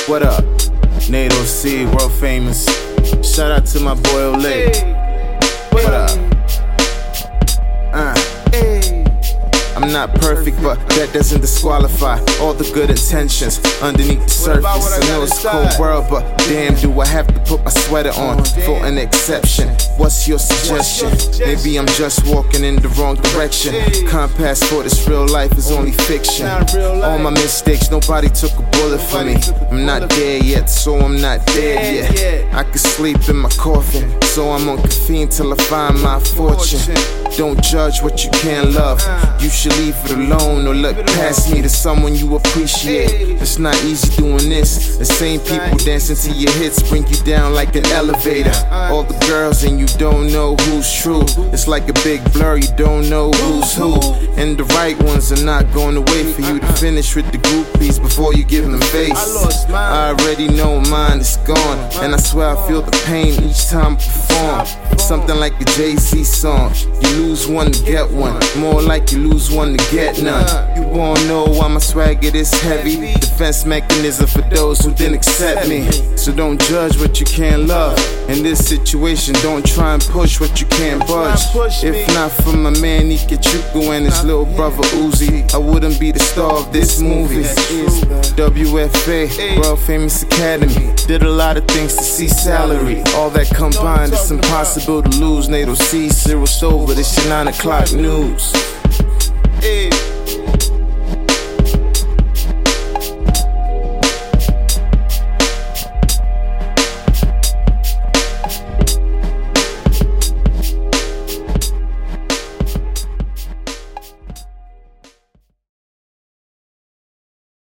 What up? NATO C, world famous. Shout out to my boy Olay. What up? I'm not perfect, but that doesn't disqualify all the good intentions underneath the surface. I know it's a cold world, but damn, do I have to put my sweater on for an exception? What's your suggestion? Maybe I'm just walking in the wrong direction. Compass for this real life is only fiction. All my mistakes, nobody took a bullet for me. I'm not there yet, so I'm not dead yet. I could sleep in my coffin, so I'm on caffeine till I find my fortune. Don't judge what you can't love. You should leave it alone or look past me to someone you appreciate. It's not easy doing this. The same people dancing to your hits bring you down like an elevator. All the girls and you don't know who's true. It's like a big blur, you don't know who's who. And the right ones are not going to wait for you to finish with the groupies before you give them face. I already know mine is gone, and I swear I feel the pain each time I perform. Something like a Jay-Z song. You lose one to get one, more like you lose one to get none. You won't know why my swagger is heavy. Defense mechanism for those who didn't accept me. So don't judge what you can't love. In this situation, don't try and push what you can't budge. If not for my man Ike Chukwu and his little brother Uzi, I wouldn't be the star of this movie. WFA, World Famous Academy. Did a lot of things to see salary. All that combined, it's impossible to lose. NATO C, Cyril Stover, this your 9 o'clock news.